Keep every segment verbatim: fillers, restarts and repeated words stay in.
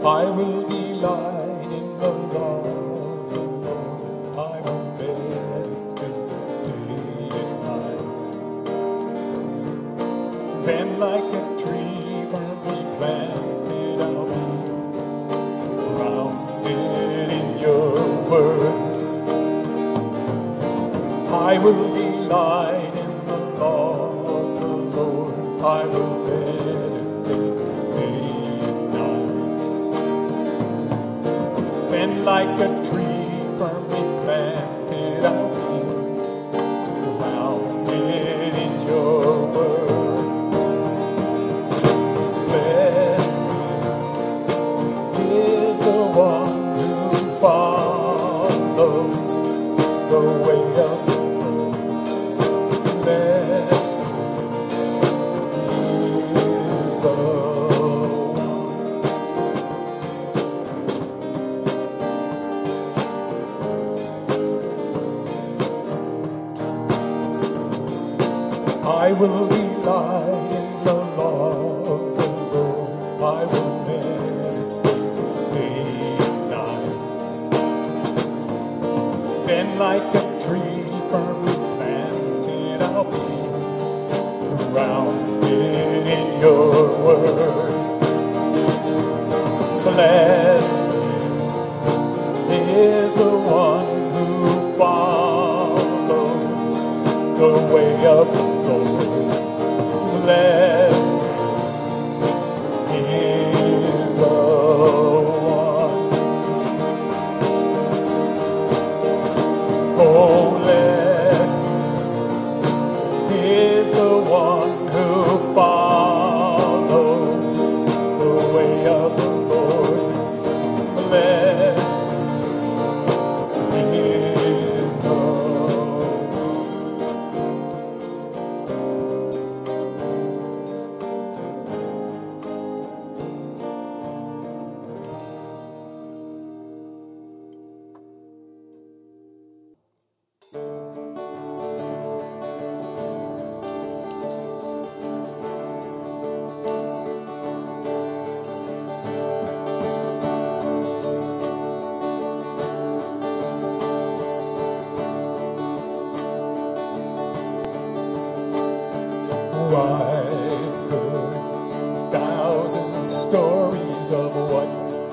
I will delight in the law of the Lord. I will meditate day and night. Then like a tree firmly planted, I'll be grounded in your word. I will delight in the law of the Lord. I will meditate day and night. Then like a tree firmly planted, I'll be grounded in your word. Blessed is the one who follows the way of the Lord. Blessed is the one. I will delight in the law of the Lord. I will meditate day and night. Then like a tree firmly planted, I'll be grounded in your word. Blessed is the one who follows the way of the Lord. Blessed is the one. Oh, blessed is the one who follows the way of the Lord. Blessed is the one. I've heard a thousand stories of what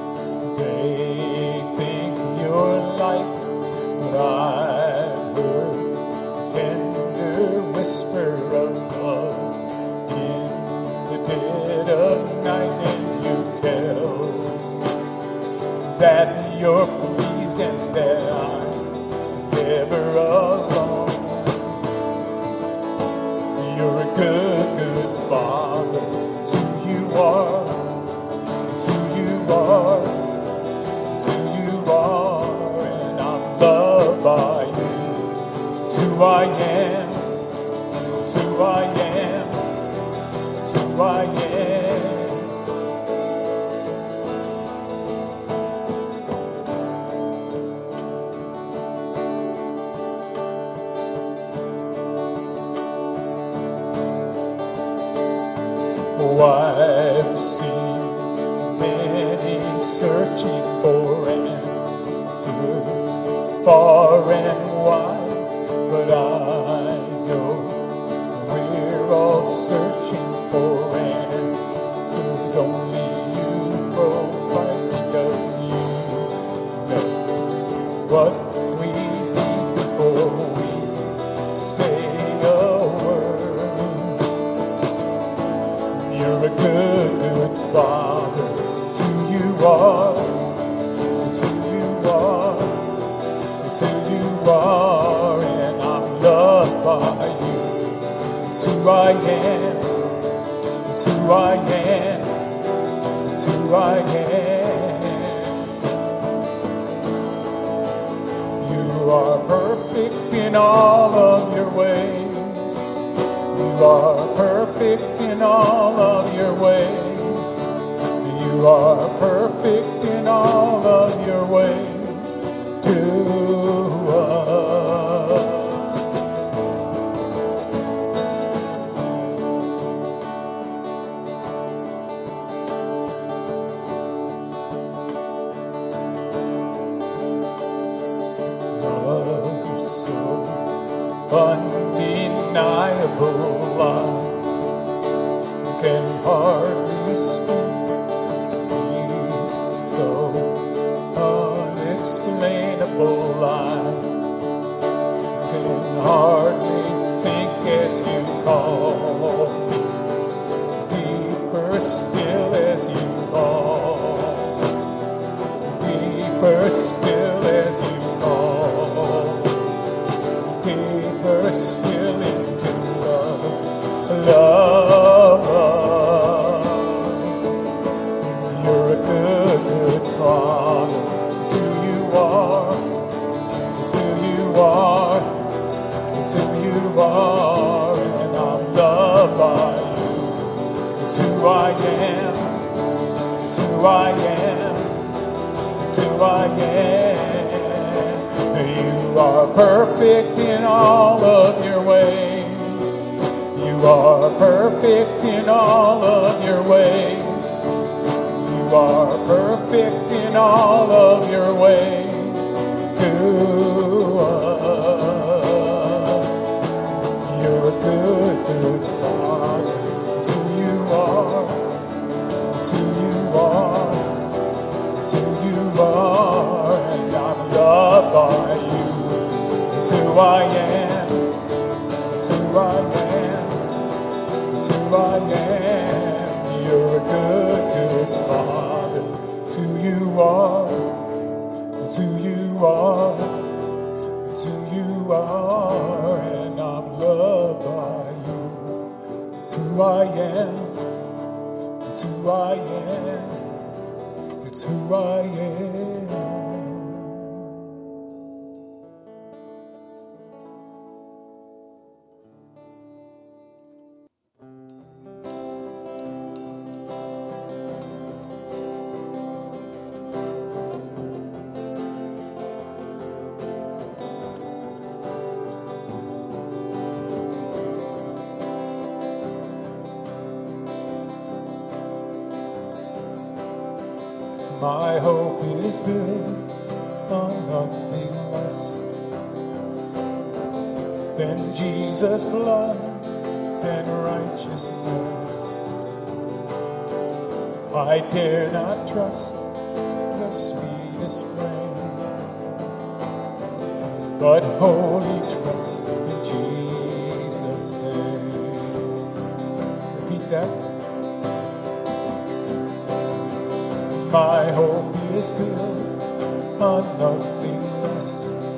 they think you're like, but I've heard a tender whisper of love in the dead of night, and you tell that you're pleased and that I'm never alone. You're a good, good father. It's who you are. It's who you are. It's who you are. And I'm loved by you. It's who I am. It's who I am. It's who I am. Oh, I've seen many searching for answers far and wide, but I know we're all searching for answers only you provide, because you know what we need before we say a word. You're a good, good father. It's who you are. It's who you are. It's who you are. And I'm loved by you. It's who I am. It's who I am. It's who I am. You are perfect in all of your ways. You are perfect in all of your ways. You are perfect in all of your ways to us. unexplainable. I can hardly speak. He's so unexplainable. I can hardly think as you call. Deeper still as you call. Deeper still as you call. Deeper still into love. Love. You're a good, good Father. It's who you are. It's who you are. It's who you are. And I'm loved by you. It's who I am. It's who I am. It's who I am. You are perfect in all of your ways. You are perfect in all of your ways. You are perfect in all of your ways to us. You're a good, good Father. It's who you are. It's who you are. It's who you are. And I'm loved by you. It's who I am. It's who I am. It's who I am. You're a good, good Father. It's who you are. It's who you are. It's who you are. And I'm loved by you. It's who I am. It's who I am. It's who I am. My hope is built on nothing less than Jesus' blood and righteousness. I dare not trust the sweetest frame, but wholly trust in Jesus' name. Repeat that. My hope is built on nothing less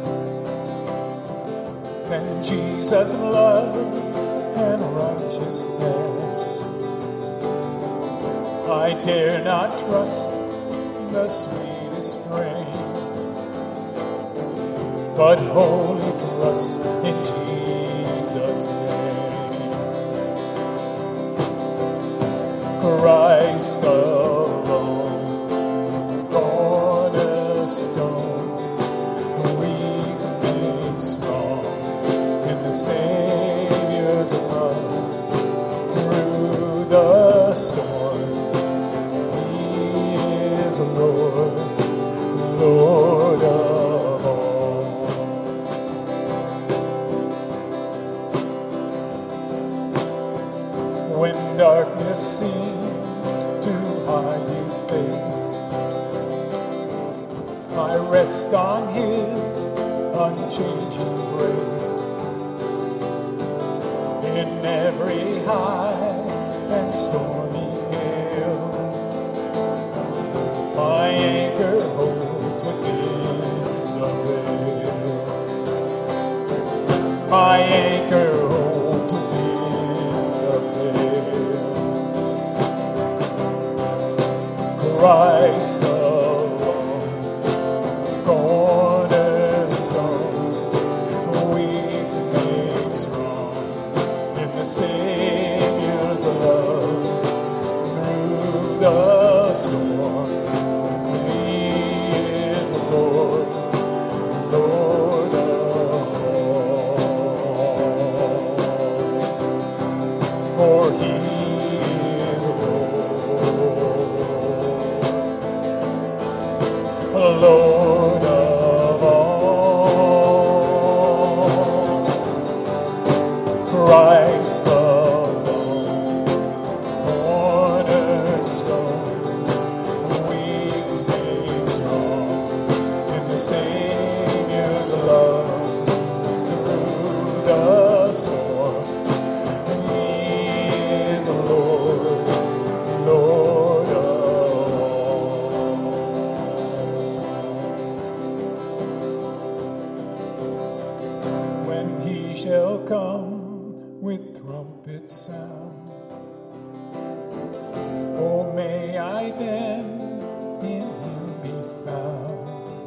than Jesus' blood and righteousness. I dare not trust the sweetest frame, but wholly trust in Jesus' name. Christ alone, cornerstone, weak made strong in the Savior's love. Through the storm, He is Lord, Lord of all. When darkness seemed to hide His face, I rest on His unchanging grace. In every high and stormy gale, my anchor holds within the veil. My anchor holds within the veil. Christ Savior's love. Through the storm, He is the Lord, Lord of all. For He is the Lord. shall come with trumpet sound. Oh, may I then in him be found,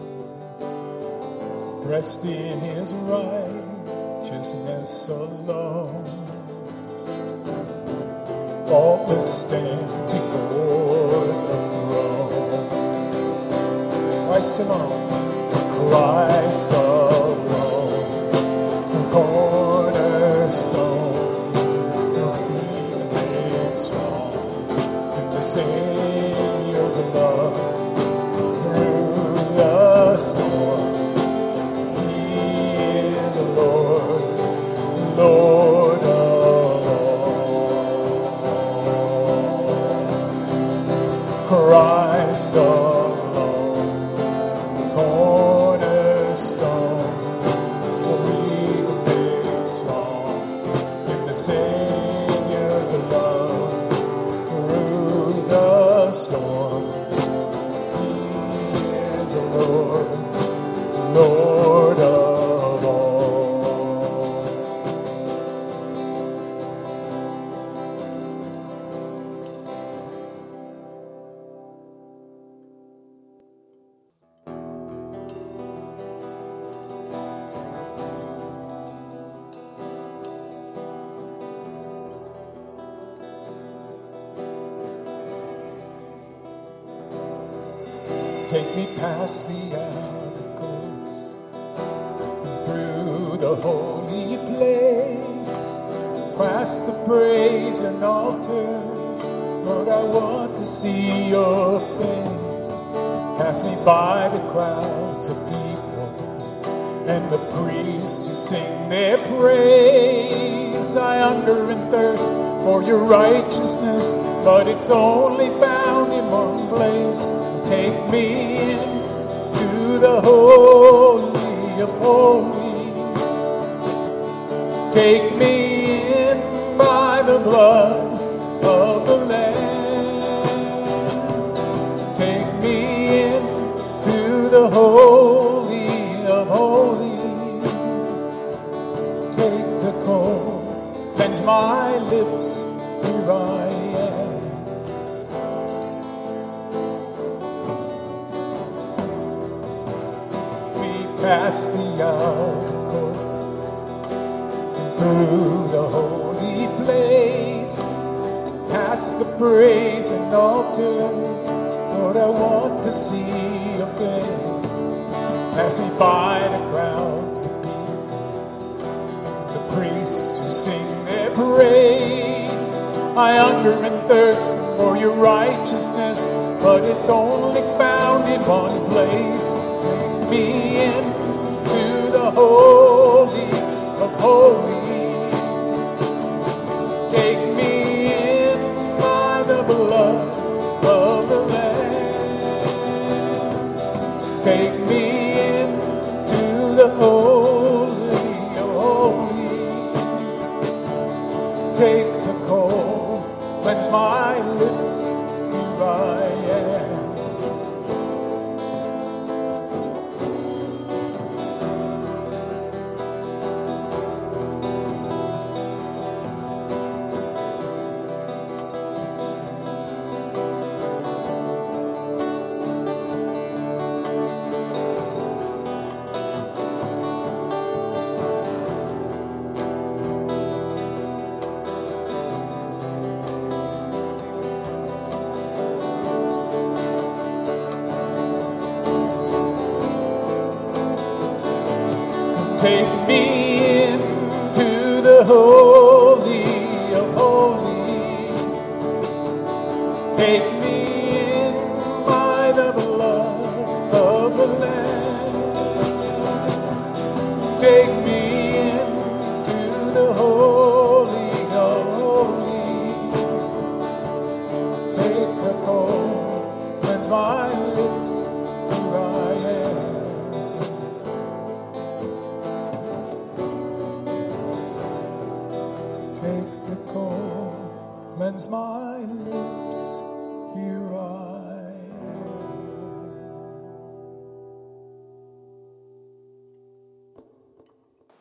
dressed in his righteousness alone, faultless stand before the throne. Christ alone, Christ alone, the cornerstone, the freedom made strong, in the Savior's love, through the storm. He is the Lord, Lord of all. Christ alone, the cornerstone, for we were made strong in the Savior's love, through the storm. He is the Lord, Lord of all. Take me past the outer courts, through the holy place, past the brazen altar. Lord, I want to see your face. Pass me by the crowds of people and the priests who sing their praise. I hunger and thirst for your righteousness, but it's only found in one place. Take me in to the holy of holies. Take me in by the blood of the Lamb. Take me in to the holy of holies. Take the coal, cleanse my lips, here I am. Past the outer courts, through the holy place, past the brazen altar. Lord, I want to see your face. Pass me by the crowds of people, the priests who sing their praise. I hunger and thirst for your righteousness, but it's only found in one place. Take me in to the holy of holies. Take me in by the blood of the Lamb. Take me in to the holy of holies. Take the coal, cleanse my lips, here I am. Take me in to the holy of holies. Take me in by the blood of the Lamb. Take me in to the holy of holies. Take the coal, cleanse my lips, here I am. Cleanse my lips, here I am.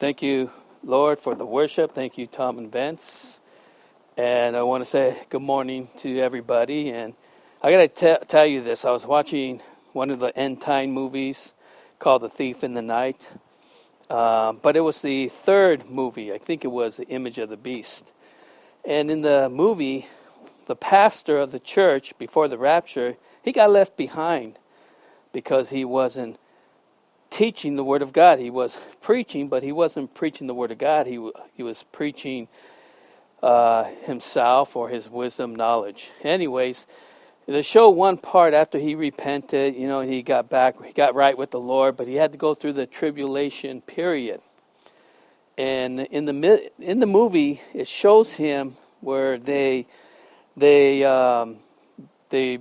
Thank you, Lord, for the worship. Thank you, Tom and Vince. And I want to say good morning to everybody. And I got to t- tell you this. I was watching one of the end time movies called The Thief in the Night. Uh, but it was the third movie. I think it was The Image of the Beast. And in the movie, the pastor of the church before the rapture, he got left behind because he wasn't teaching the Word of God. He was preaching, but he wasn't preaching the Word of God. He he was preaching uh, himself or his wisdom knowledge. Anyways, they show one part after he repented. You know, he got back, he got right with the Lord, but he had to go through the tribulation period. And in the in the movie, it shows him where they they um, they.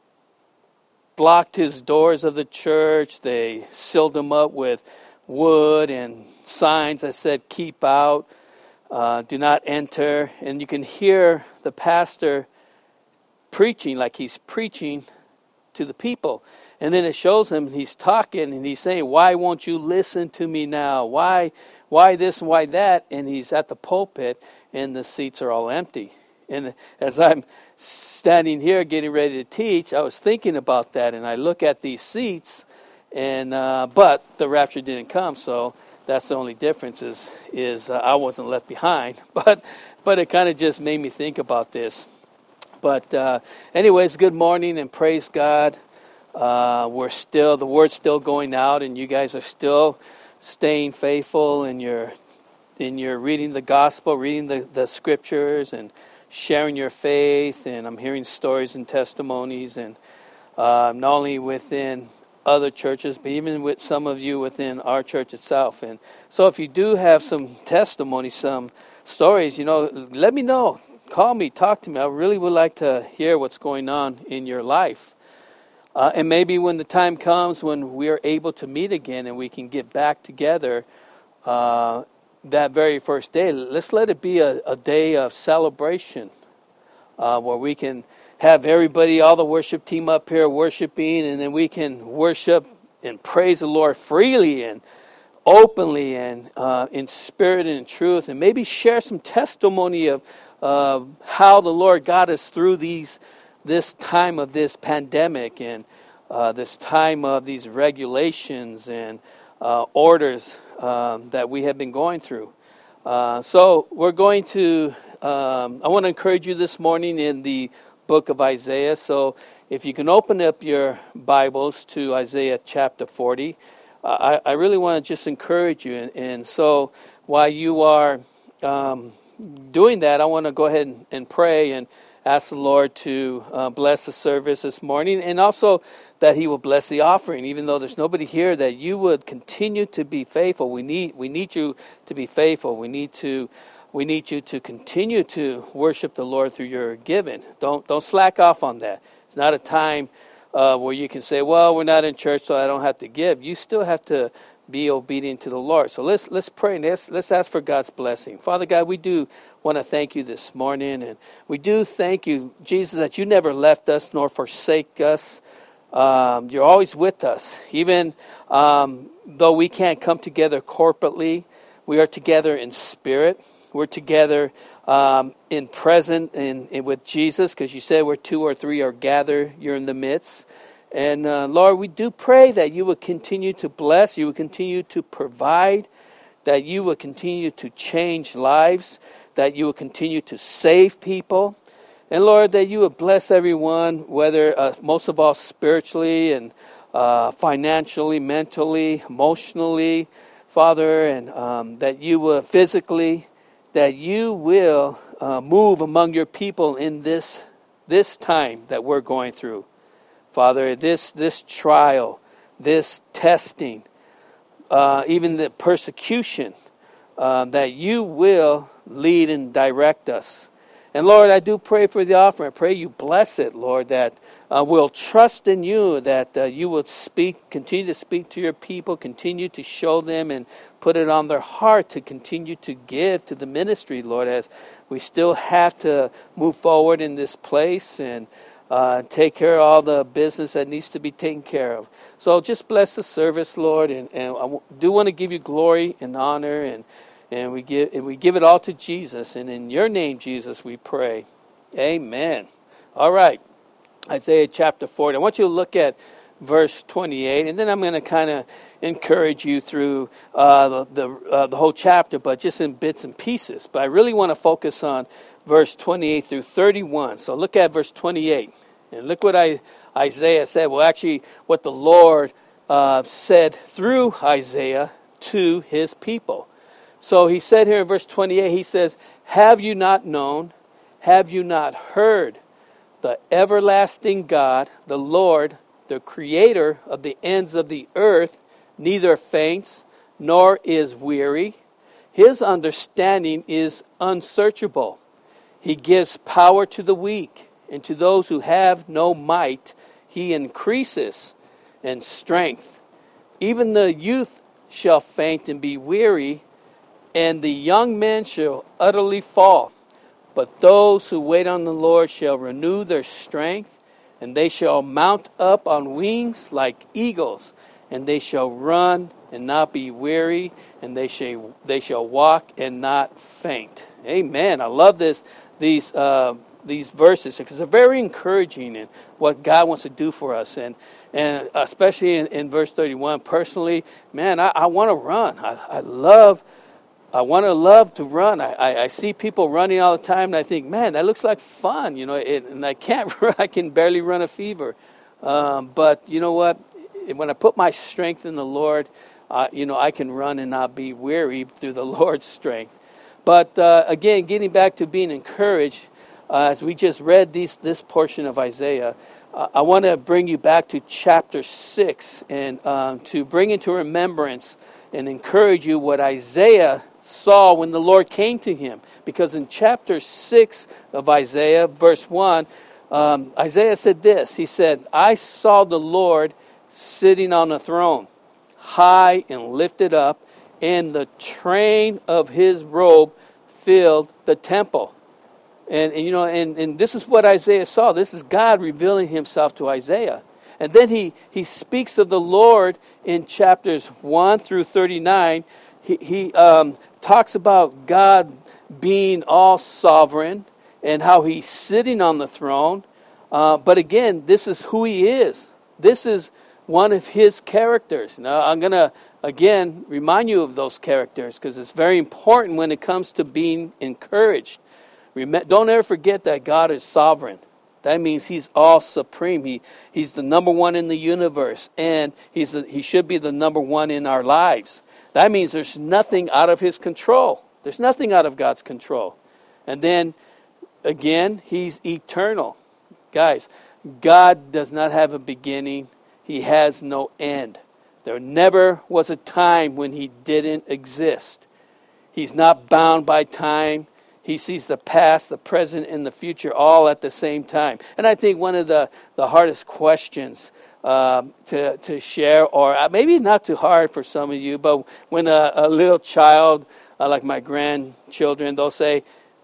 blocked his doors of the church. They sealed him up with wood and signs that said, keep out, uh, do not enter. And you can hear the pastor preaching like he's preaching to the people. And then it shows him he's talking and he's saying, why won't you listen to me now? Why, why this and why that? And he's at the pulpit and the seats are all empty. And as I'm standing here getting ready to teach, I was thinking about that, and I look at these seats, and uh, but the rapture didn't come, so that's the only difference is is uh, I wasn't left behind. But but it kind of just made me think about this. But uh, anyways, good morning and praise God. Uh, we're still the word's still going out, and you guys are still staying faithful in your in your reading the gospel, reading the, the scriptures, and sharing your faith. And I'm hearing stories and testimonies, and uh, not only within other churches, but even with some of you within our church itself. And so if you do have some testimony, some stories, you know, let me know. Call me, talk to me. I really would like to hear what's going on in your life. Uh, and maybe when the time comes when we are able to meet again and we can get back together, uh, that very first day, let's let it be a, a day of celebration uh, where we can have everybody, all the worship team up here worshiping, and then we can worship and praise the Lord freely and openly and uh, in spirit and in truth, and maybe share some testimony of uh, how the Lord got us through these this time of this pandemic and uh, this time of these regulations and uh, orders Um, that we have been going through. Uh, so we're going to, um, I want to encourage you this morning in the book of Isaiah. So if you can open up your Bibles to Isaiah chapter forty, uh, I, I really want to just encourage you. And, and so while you are um, doing that, I want to go ahead and, and pray and ask the Lord to uh, bless the service this morning, and also that He will bless the offering. Even though there's nobody here, that you would continue to be faithful. We need we need you to be faithful. We need to we need you to continue to worship the Lord through your giving. Don't don't slack off on that. It's not a time uh, where you can say, "Well, we're not in church, so I don't have to give." You still have to be obedient to the Lord. So let's let's pray and let's let's ask for God's blessing. Father God, we do want to thank you this morning, and we do thank you, Jesus, that you never left us nor forsake us. Um, you're always with us. Even um, though we can't come together corporately, we are together in spirit. We're together um, in present and with Jesus, because you said where two or three are gathered, you're in the midst. And uh, Lord, we do pray that you would continue to bless, you would continue to provide, that you would continue to change lives, that you would continue to save people. And Lord, that you would bless everyone, whether uh, most of all spiritually and uh, financially, mentally, emotionally, Father, and um, that you will physically, that you will uh, move among your people in this this time that we're going through. Father, this this trial, this testing, uh, even the persecution, uh, that you will lead and direct us. And Lord, I do pray for the offering. I pray you bless it, Lord, that uh, we'll trust in you, that uh, you will speak, continue to speak to your people, continue to show them and put it on their heart to continue to give to the ministry, Lord, as we still have to move forward in this place. And uh, take care of all the business that needs to be taken care of. So just bless the service, Lord, and, and I w- do want to give you glory and honor, and and we give and we give it all to Jesus. And in your name, Jesus, we pray. Amen. All right, Isaiah chapter forty. I want you to look at verse twenty-eight, and then I'm going to kind of encourage you through uh, the the, uh, the whole chapter, but just in bits and pieces. But I really want to focus on verse twenty-eight through thirty-one. So look at verse twenty-eight, and look what I, Isaiah said. Well, actually, what the Lord uh, said through Isaiah to his people. So he said here in verse twenty-eight, he says, "Have you not known? Have you not heard? The everlasting God, the Lord, the creator of the ends of the earth, neither faints nor is weary. His understanding is unsearchable. He gives power to the weak, and to those who have no might, he increases in strength. Even the youth shall faint and be weary, and the young men shall utterly fall. But those who wait on the Lord shall renew their strength, and they shall mount up on wings like eagles, and they shall run and not be weary, and they shall they shall walk and not faint." Amen. I love this these uh, these verses because they're very encouraging in what God wants to do for us, and and especially in, in verse thirty-one. Personally, man, I, I want to run. I, I love. I want to love to run. I, I, I see people running all the time, and I think, man, that looks like fun, you know. It, and I can't. I can barely run a fever. Um, but you know what? When I put my strength in the Lord, uh, you know, I can run and not be weary through the Lord's strength. But uh, again, getting back to being encouraged, uh, as we just read these, this portion of Isaiah, uh, I want to bring you back to chapter six and um, to bring into remembrance and encourage you what Isaiah saw when the Lord came to him. Because in chapter six of Isaiah, verse one, um, Isaiah said this. He said, "I saw the Lord sitting on a throne, high and lifted up, and the train of his robe filled the temple." And, and you know, and, and this is what Isaiah saw. This is God revealing himself to Isaiah. And then he, he speaks of the Lord in chapters one through thirty-nine. He, he um, talks about God being all sovereign and how he's sitting on the throne. Uh, but again, this is who he is. This is one of his characters. Now, I'm going to, again, remind you of those characters because it's very important when it comes to being encouraged. Rem- don't ever forget that God is sovereign. That means he's all supreme. He he's the number one in the universe, and he's the, he should be the number one in our lives. That means there's nothing out of his control. There's nothing out of God's control. And then, again, he's eternal. Guys, God does not have a beginning. He has no end. There never was a time when he didn't exist. He's not bound by time. He sees the past, the present, and the future all at the same time. And I think one of the, the hardest questions um, to, to share, or maybe not too hard for some of you, but when a, a little child, uh, like my grandchildren, they'll say,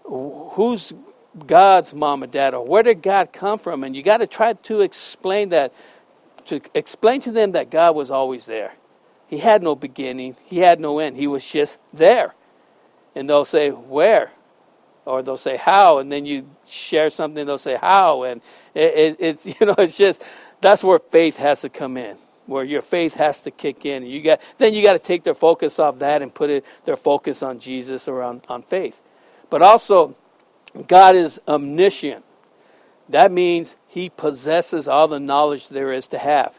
"Who's God's mom and dad?" Or "Where did God come from?" And you got to try to explain that, to explain to them that God was always there. He had no beginning. He had no end. He was just there. And they'll say, "Where?" Or they'll say, "How?" And then you share something, they'll say, "How?" And it, it, it's, you know, it's just, that's where faith has to come in, where your faith has to kick in. You got, then you got to take their focus off that and put it, their focus on Jesus or on, on faith. But also, God is omniscient. That means he possesses all the knowledge there is to have.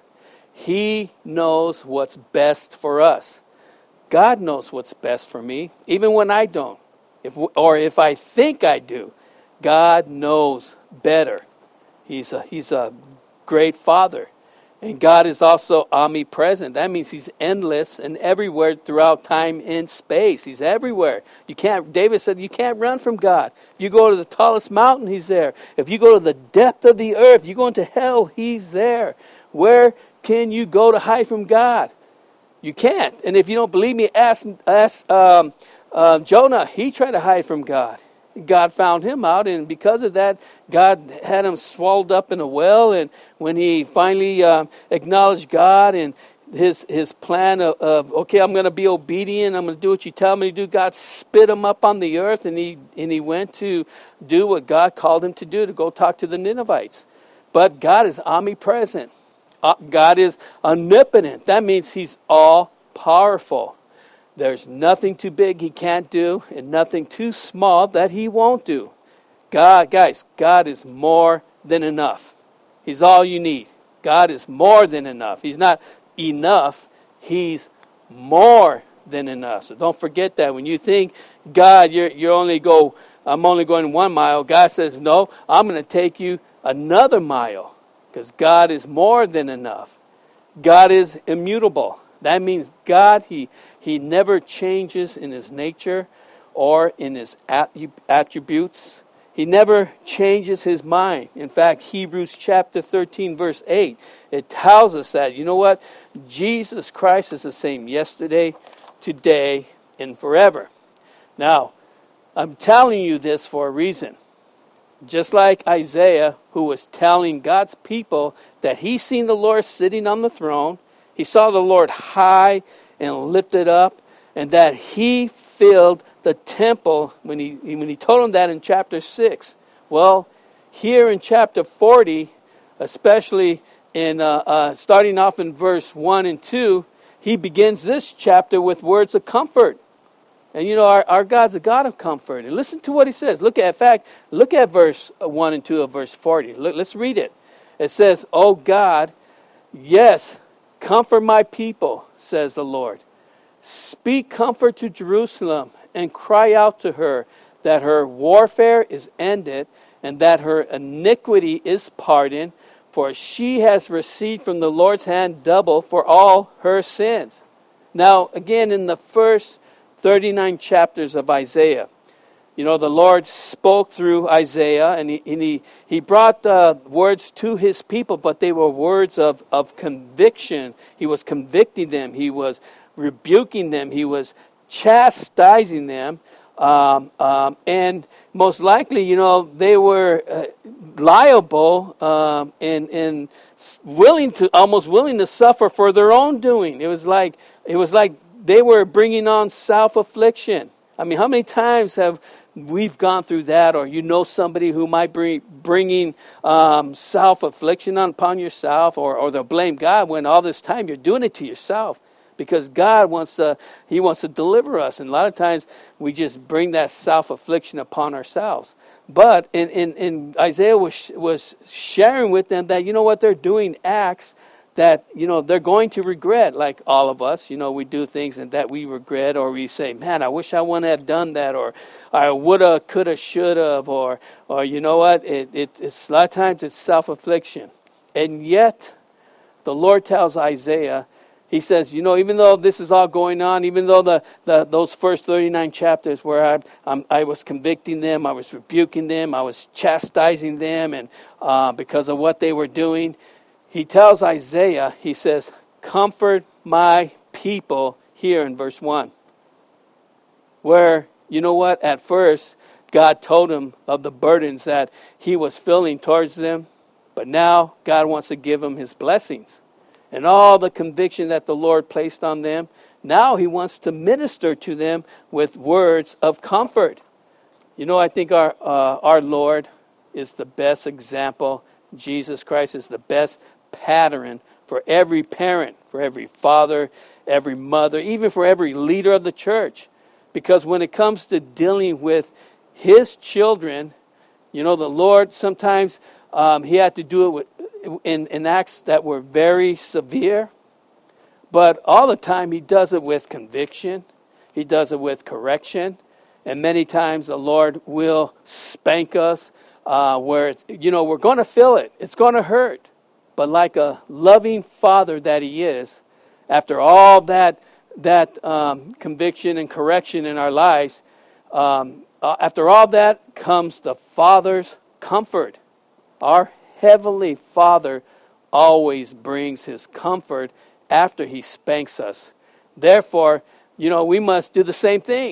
He knows what's best for us. God knows what's best for me, even when I don't. If, or if I think I do, God knows better. He's a, he's a great Father. And God is also omnipresent. That means he's endless and everywhere throughout time and space. He's everywhere. You can't, David said, you can't run from God. If you go to the tallest mountain, he's there. If you go to the depth of the earth, you go into hell, he's there. Where can you go to hide from God? You can't. And if you don't believe me, ask, ask um, Um, Jonah, he tried to hide from God. God found him out, and because of that, God had him swallowed up in a well. And when he finally uh, acknowledged God and his his plan of, of okay, I'm going to be obedient, I'm going to do what you tell me to do, God spit him up on the earth, and he and he went to do what God called him to do, to go talk to the Ninevites. But God is omnipresent. Uh, God is omnipotent. That means he's all powerful. There's nothing too big he can't do, and nothing too small that he won't do. God, guys, God is more than enough. He's all you need. God is more than enough. He's not enough. He's more than enough. So don't forget that. When you think, God, you're you're only go, I'm only going one mile, God says, no, I'm going to take you another mile, because God is more than enough. God is immutable. That means God, he He never changes in his nature or in his attributes. He never changes his mind. In fact, Hebrews chapter thirteen, verse eight, it tells us that, you know what? Jesus Christ is the same yesterday, today, and forever. Now, I'm telling you this for a reason. Just like Isaiah, who was telling God's people that he seen the Lord sitting on the throne, he saw the Lord high and lifted up, and that he filled the temple when he when he told them that in chapter six. Well, here in chapter forty, especially in uh, uh, starting off in verse one and two, he begins this chapter with words of comfort. And you know, our, our God's a God of comfort. And listen to what he says. Look at, in fact, look at verse one and two of verse forty. Look, let's read it. It says, "O God, yes, comfort my people, says the Lord. Speak comfort to Jerusalem and cry out to her that her warfare is ended and that her iniquity is pardoned, for she has received from the Lord's hand double for all her sins." Now, again, in the first thirty-nine chapters of Isaiah, you know, the Lord spoke through Isaiah, and he and he, he brought uh, words to his people, but they were words of, of conviction. He was convicting them. He was rebuking them. He was chastising them. Um, um, and most likely, you know, they were uh, liable um, and, and willing to, almost willing to suffer for their own doing. It was like, it was like they were bringing on self-affliction. I mean, how many times have we've gone through that, or you know somebody who might be bringing um, self-affliction on, upon yourself, or, or they'll blame God when all this time you're doing it to yourself, because God wants to, he wants to deliver us. And a lot of times we just bring that self-affliction upon ourselves. But in, in, in Isaiah was, was sharing with them that, you know what, they're doing acts that, you know, they're going to regret, like all of us. You know, we do things and that we regret, or we say, man, I wish I wouldn't have done that, or I woulda, coulda, shoulda, or, or you know what, it, it, it's a lot of times it's self-affliction. And yet, the Lord tells Isaiah, he says, you know, even though this is all going on, even though the, the those first thirty-nine chapters where I I'm, I was convicting them, I was rebuking them, I was chastising them, and uh, because of what they were doing, he tells Isaiah, he says, comfort my people, here in verse one. Where, you know what, at first, God told him of the burdens that he was feeling towards them, but now God wants to give him his blessings. And all the conviction that the Lord placed on them, now he wants to minister to them with words of comfort. You know, I think our uh, our Lord is the best example. Jesus Christ is the best pattern for every parent, for every father, every mother, even for every leader of the church. Because when it comes to dealing with his children, you know, the Lord sometimes um, he had to do it with In, in acts that were very severe, but all the time he does it with conviction, he does it with correction, and many times the Lord will spank us uh, where, you know, we're going to feel it, it's going to hurt, but like a loving father that he is, after all that that um, conviction and correction in our lives, um, uh, after all that comes the Father's comfort. Our Heavenly Father always brings his comfort after he spanks us. Therefore, you know, we must do the same thing.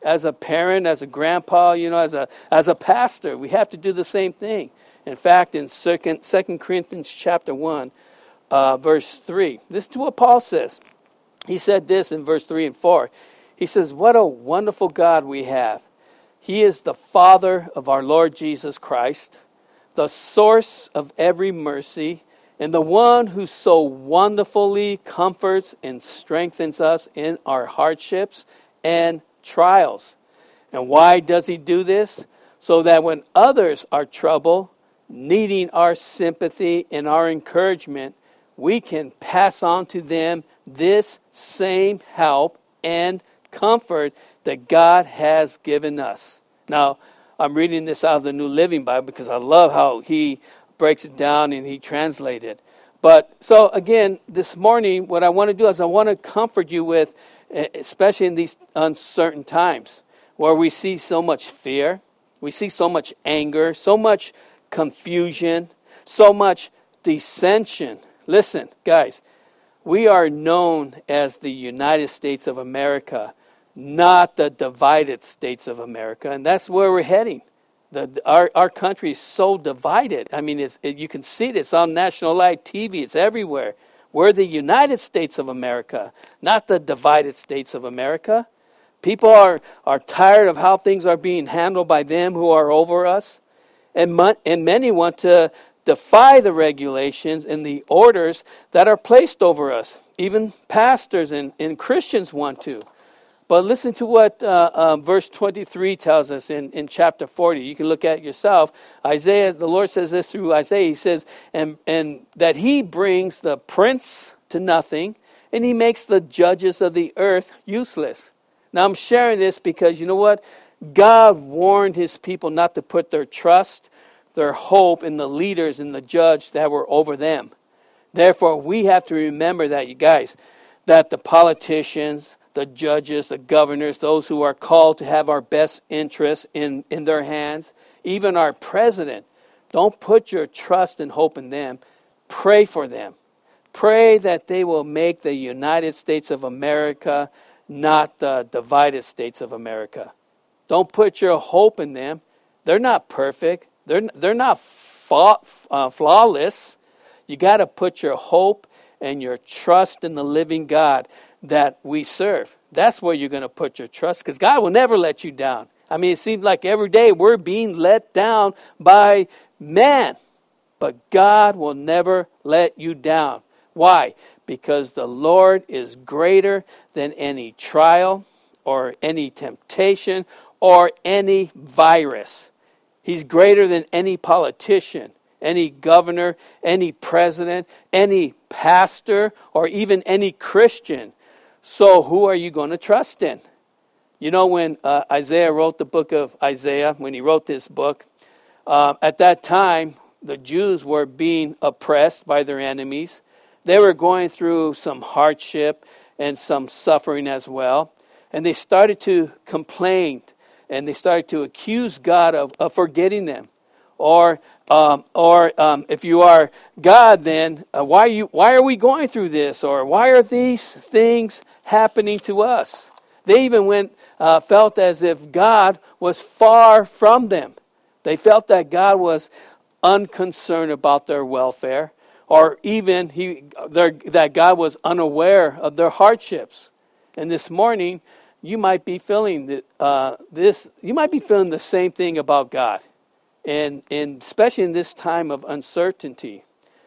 As a parent, as a grandpa, you know, as a as a pastor, we have to do the same thing. In fact, in Second Second Corinthians chapter one, uh, verse three, this is what Paul says. He said this in verse three and four. He says, "What a wonderful God we have. He is the Father of our Lord Jesus Christ, the source of every mercy, and the one who so wonderfully comforts and strengthens us in our hardships and trials." And why does he do this? So that when others are troubled, needing our sympathy and our encouragement, we can pass on to them this same help and comfort that God has given us. Now, I'm reading this out of the New Living Bible because I love how he breaks it down and he translates it. But so again, this morning, what I want to do is I want to comfort you with, especially in these uncertain times where we see so much fear, we see so much anger, so much confusion, so much dissension. Listen, guys, we are known as the United States of America, not the divided states of America, and that's where we're heading. The, our our country is so divided. I mean, it's, it, you can see it. It's on national live T V. It's everywhere. We're the United States of America, not the divided states of America. People are, are tired of how things are being handled by them who are over us. And, mo- and many want to defy the regulations and the orders that are placed over us. Even pastors and, and Christians want to. But listen to what uh, uh, verse twenty-three tells us in, in chapter forty. You can look at it yourself. Isaiah, the Lord says this through Isaiah. He says, and, and that he brings the prince to nothing, and he makes the judges of the earth useless. Now I'm sharing this because you know what? God warned his people not to put their trust, their hope in the leaders and the judge that were over them. Therefore, we have to remember that, you guys, that the politicians, the judges, the governors, those who are called to have our best interests in, in their hands, even our president, don't put your trust and hope in them. Pray for them. Pray that they will make the United States of America not the divided states of America. Don't put your hope in them. They're not perfect. They're, they're not fa- uh, flawless. You got to put your hope and your trust in the living God that we serve. That's where you're going to put your trust, because God will never let you down. I mean, it seems like every day we're being let down by man, but God will never let you down. Why? Because the Lord is greater than any trial or any temptation or any virus. He's greater than any politician, any governor, any president, any pastor, or even any Christian. So who are you going to trust in? You know, when uh, Isaiah wrote the book of Isaiah, when he wrote this book, uh, at that time, the Jews were being oppressed by their enemies. They were going through some hardship and some suffering as well. And they started to complain, and they started to accuse God of, of forgetting them. Or um, or um, if you are God, then uh, why are you why are we going through this? Or why are these things happening to us? They even went uh, felt as if God was far from them. They felt that God was unconcerned about their welfare, or even he their, that God was unaware of their hardships. And this morning, you might be feeling that uh, this. You might be feeling the same thing about God. And, and especially in this time of uncertainty.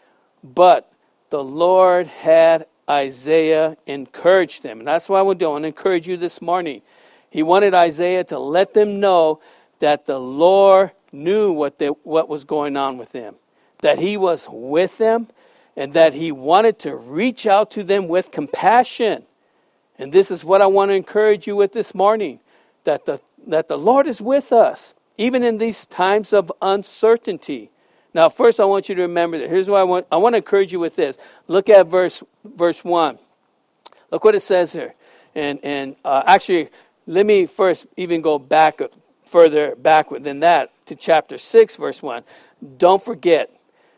But the Lord had Isaiah encourage them. And that's what I want to do. I want to encourage you this morning. He wanted Isaiah to let them know that the Lord knew what, they, what was going on with them. That he was with them. And that he wanted to reach out to them with compassion. And this is what I want to encourage you with this morning. That the, that the Lord is with us. Even in these times of uncertainty. Now, first I want you to remember that. Here's what I want. I want to encourage you with this. Look at verse verse one. Look what it says here. And and uh, actually, let me first even go back further back than that to chapter six, verse one. Don't forget,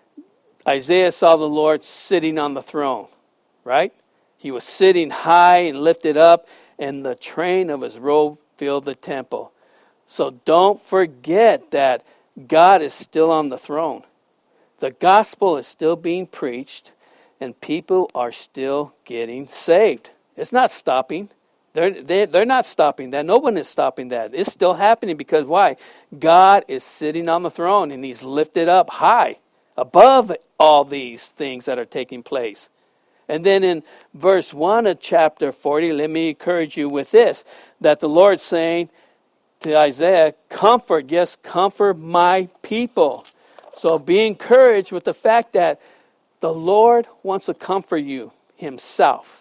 Isaiah saw the Lord sitting on the throne, right? He was sitting high and lifted up, and the train of his robe filled the temple. So don't forget that God is still on the throne. The gospel is still being preached, and people are still getting saved. It's not stopping. They're, they, they're not stopping that. No one is stopping that. It's still happening because why? God is sitting on the throne, and he's lifted up high above all these things that are taking place. And then in verse one of chapter forty, let me encourage you with this, that the Lord's saying to Isaiah, comfort, yes, comfort my people. So be encouraged with the fact that the Lord wants to comfort you himself.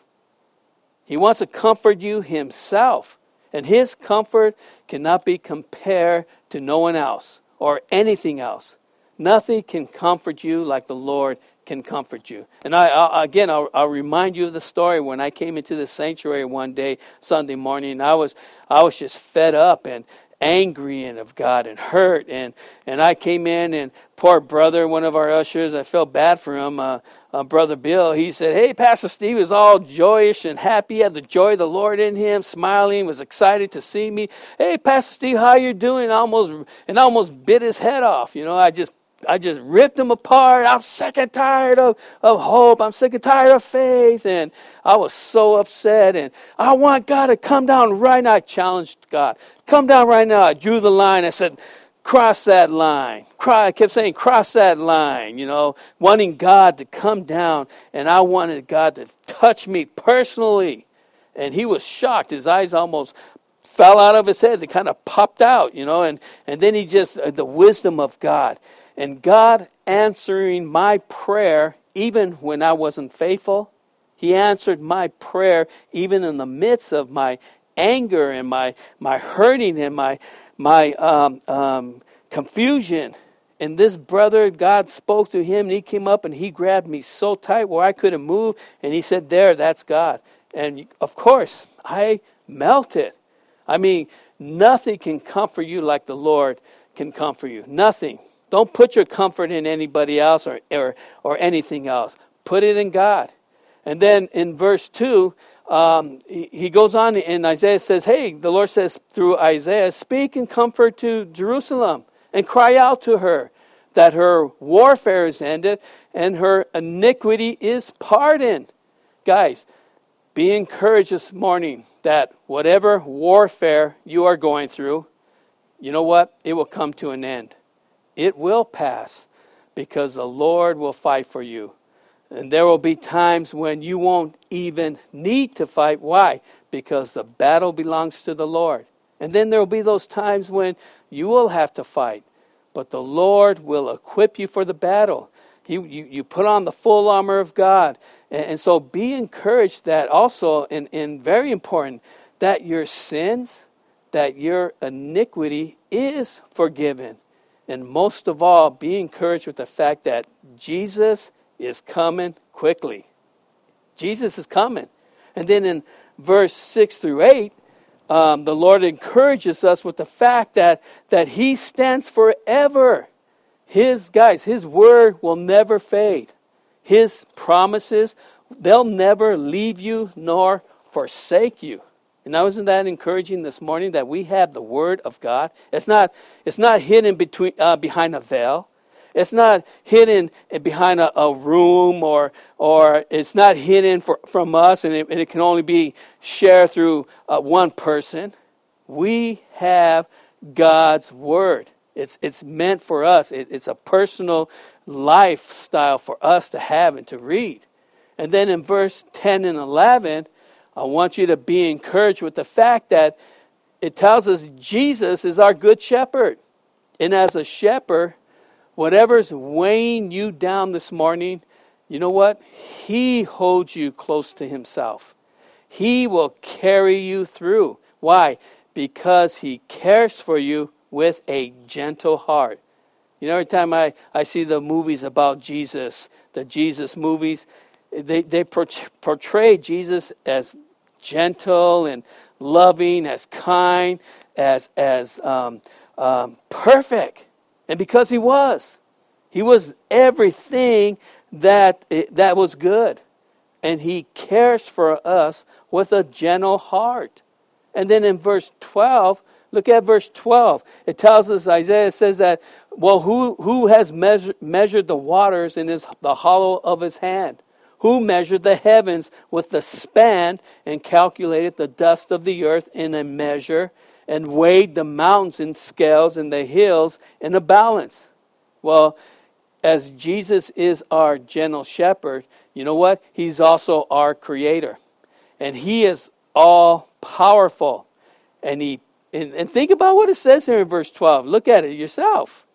He wants to comfort you himself. And his comfort cannot be compared to no one else or anything else. Nothing can comfort you like the Lord can comfort you. And I, I again, I'll, I'll remind you of the story when I came into the sanctuary one day, Sunday morning, and I was, I was just fed up and angry and of God and hurt. And, and I came in, and poor brother, one of our ushers, I felt bad for him, uh, uh, Brother Bill, he said, hey, Pastor Steve was all joyous and happy, had the joy of the Lord in him, smiling, was excited to see me. Hey, Pastor Steve, how you doing? Almost, and I almost bit his head off. You know, I just I just ripped him apart. I'm sick and tired of, of hope. I'm sick and tired of faith. And I was so upset. And I want God to come down right now. I challenged God. Come down right now. I drew the line. I said, cross that line. Cry. I kept saying, cross that line, you know, wanting God to come down. And I wanted God to touch me personally. And he was shocked. His eyes almost fell out of his head. They kind of popped out, you know. And, and then he just, uh, the wisdom of God. And God answering my prayer even when I wasn't faithful. He answered my prayer even in the midst of my anger and my, my hurting and my, my um, um, confusion. And this brother, God spoke to him, and he came up and he grabbed me so tight where I couldn't move. And he said, there, that's God. And of course, I melted. I mean, nothing can comfort you like the Lord can comfort you. Nothing. Don't put your comfort in anybody else or, or or anything else. Put it in God. And then in verse two, um, he, he goes on, and Isaiah says, hey, the Lord says through Isaiah, speak and comfort to Jerusalem and cry out to her that her warfare is ended and her iniquity is pardoned. Guys, be encouraged this morning that whatever warfare you are going through, you know what? It will come to an end. It will pass because the Lord will fight for you. And there will be times when you won't even need to fight. Why? Because the battle belongs to the Lord. And then there will be those times when you will have to fight. But the Lord will equip you for the battle. He, you, you put on the full armor of God. And, and so be encouraged that also, and, and very important, that your sins, that your iniquity is forgiven. And most of all, be encouraged with the fact that Jesus is coming quickly. Jesus is coming. And then in verse six through eight, um, the Lord encourages us with the fact that, that he stands forever. His, guys, his word will never fade. His promises, they'll never leave you nor forsake you. And now, isn't that encouraging this morning that we have the Word of God? It's not, it's not hidden between uh, behind a veil. It's not hidden behind a, a room, or or it's not hidden for, from us, and it, and it can only be shared through uh, one person. We have God's Word. It's it's meant for us. It, it's a personal lifestyle for us to have and to read. And then in verse ten and eleven, I want you to be encouraged with the fact that it tells us Jesus is our good shepherd. And as a shepherd, whatever's weighing you down this morning, you know what? He holds you close to himself. He will carry you through. Why? Because he cares for you with a gentle heart. You know, every time I, I see the movies about Jesus, the Jesus movies, they, they portray Jesus as gentle and loving, as kind, as as um, um, perfect. And because he was, he was everything that that was good, and he cares for us with a gentle heart. And then in verse twelve, look at verse twelve. It tells us, Isaiah says that, well, who, who has measure, measured the waters in his, the hollow of his hand? Who measured the heavens with the span and calculated the dust of the earth in a measure and weighed the mountains in scales and the hills in a balance? Well, as Jesus is our gentle shepherd, you know what? He's also our creator. And he is all powerful. And he and, and think about what it says here in verse twelve. Look at it yourself.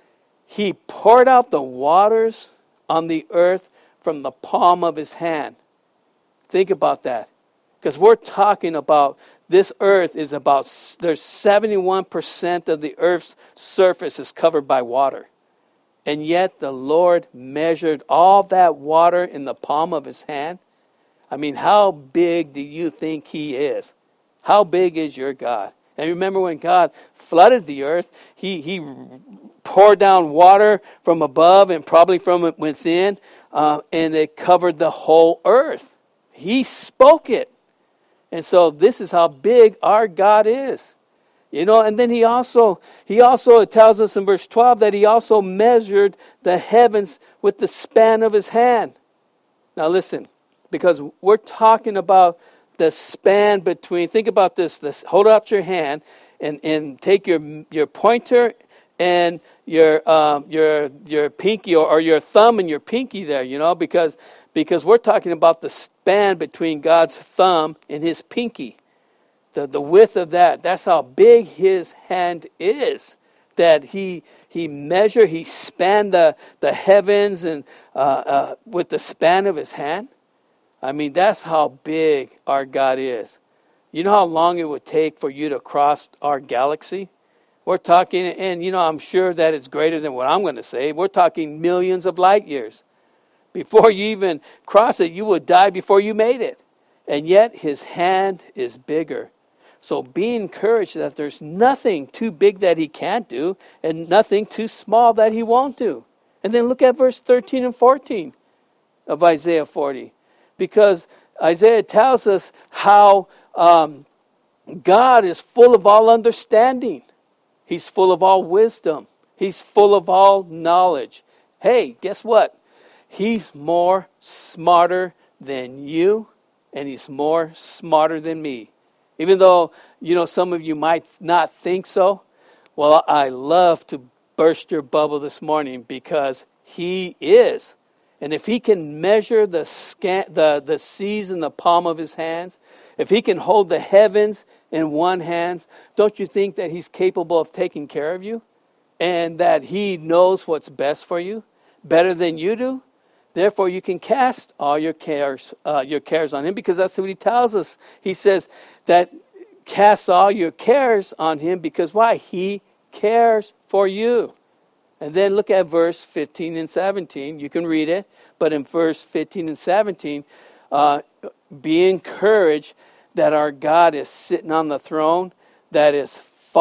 He poured out the waters on the earth from the palm of his hand. Think about that. Because we're talking about this earth is about, there's seventy-one percent of the earth's surface is covered by water. And yet the Lord measured all that water in the palm of his hand. I mean, how big do you think he is? How big is your God? And remember when God flooded the earth, he, he poured down water from above and probably from within, uh, and it covered the whole earth. He spoke it. And so this is how big our God is. You know, and then he also, he also, it tells us in verse twelve that he also measured the heavens with the span of his hand. Now listen, because we're talking about the span between, think about this, this hold out your hand and, and take your your pointer and your um, your your pinky or, or your thumb and your pinky there, you know, because because we're talking about the span between God's thumb and his pinky. The the width of that, that's how big his hand is. That he he measured, he spanned the, the heavens and uh, uh, with the span of his hand. I mean, that's how big our God is. You know how long it would take for you to cross our galaxy? We're talking, and you know, I'm sure that it's greater than what I'm going to say. We're talking millions of light years. Before you even cross it, you would die before you made it. And yet his hand is bigger. So be encouraged that there's nothing too big that he can't do and nothing too small that he won't do. And then look at verse thirteen and fourteen of Isaiah forty. Because Isaiah tells us how um, God is full of all understanding. He's full of all wisdom. He's full of all knowledge. Hey, guess what? He's more smarter than you, and he's more smarter than me. Even though, you know, some of you might not think so. Well, I love to burst your bubble this morning because he is. And if he can measure the, scan, the, the seas in the palm of his hands, if he can hold the heavens in one hand, don't you think that he's capable of taking care of you? And that he knows what's best for you better than you do? Therefore, you can cast all your cares, uh, your cares on him, because that's what he tells us. He says that cast all your cares on him because why? He cares for you. And then look at verse fifteen and seventeen. You can read it, but in verse fifteen and seventeen, uh, be encouraged that our God is sitting on the throne that is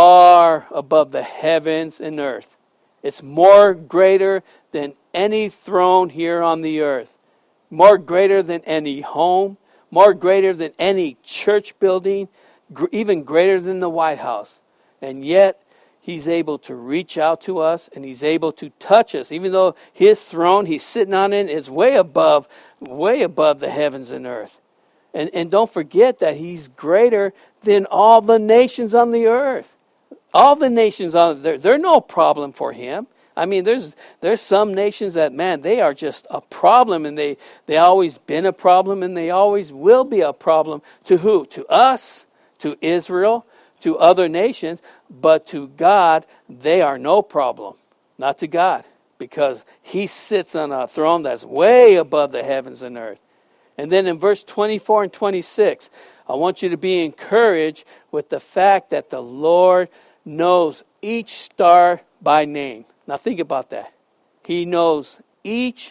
far above the heavens and earth. It's more greater than any throne here on the earth, more greater than any home, more greater than any church building, gr- even greater than the White House. And yet, he's able to reach out to us and he's able to touch us. Even though his throne, he's sitting on it, is way above, way above the heavens and earth. And, and don't forget that he's greater than all the nations on the earth. All the nations on there, they're no problem for him. I mean, there's there's some nations that, man, they are just a problem, and they they always been a problem, and they always will be a problem to who? To us, to Israel, to other nations, but to God, they are no problem. Not to God, because he sits on a throne that's way above the heavens and earth. And then in verse twenty-four and twenty-six, I want you to be encouraged with the fact that the Lord knows each star by name. Now think about that. He knows each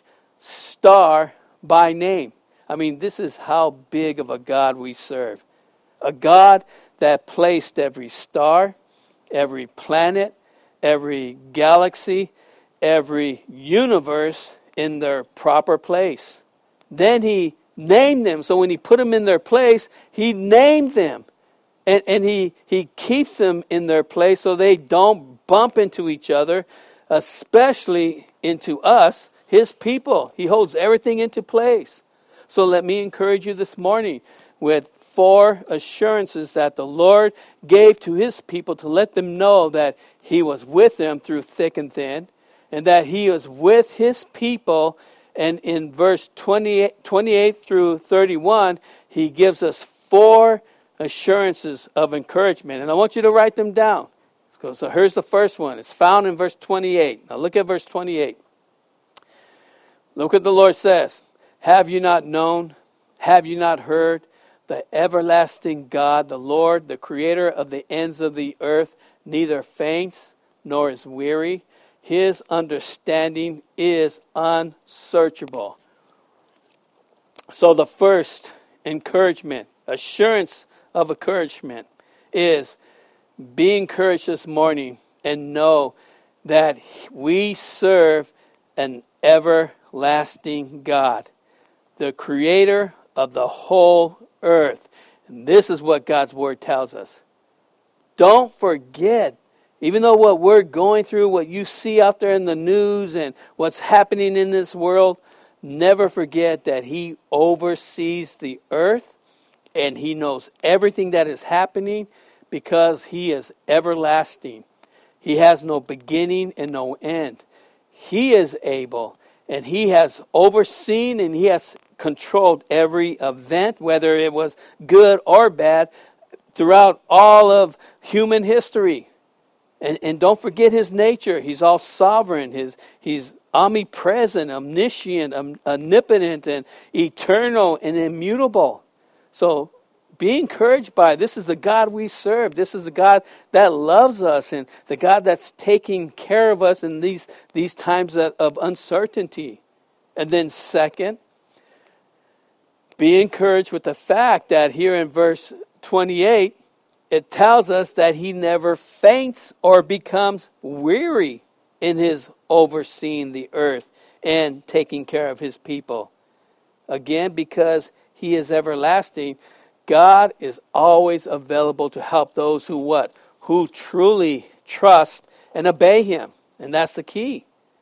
star by name. I mean, this is how big of a God we serve. A God that placed every star, every planet, every galaxy, every universe in their proper place. Then he named them. So when he put them in their place, he named them. And, and he, he keeps them in their place so they don't bump into each other, especially into us, his people. He holds everything into place. So let me encourage you this morning with four assurances that the Lord gave to his people to let them know that he was with them through thick and thin, and that he was with his people. And in verse twenty-eight, twenty-eight through thirty-one, he gives us four assurances of encouragement. And I want you to write them down. So here's the first one. It's found in verse twenty-eight. Now look at verse twenty-eight. Look what the Lord says. Have you not known? Have you not heard? The everlasting God, the Lord, the creator of the ends of the earth, neither faints nor is weary. His understanding is unsearchable. So the first encouragement, assurance of encouragement, is be encouraged this morning and know that we serve an everlasting God, the creator of the whole earth. And this is what God's word tells us. Don't forget, even though what we're going through, what you see out there in the news and what's happening in this world, never forget that he oversees the earth and he knows everything that is happening because he is everlasting. He has no beginning and no end. He is able, and he has overseen and he has controlled every event, whether it was good or bad, throughout all of human history. And, and don't forget his nature. He's all sovereign. His, he's omnipresent, omniscient, om, omnipotent, and eternal and immutable. So be encouraged by it. This is the God we serve. This is the God that loves us and the God that's taking care of us in these, these times of, of uncertainty. And then second, be encouraged with the fact that here in verse twenty-eight, it tells us that he never faints or becomes weary in his overseeing the earth and taking care of his people. Again, because he is everlasting, God is always available to help those who what? Who truly trust and obey him. And that's the key.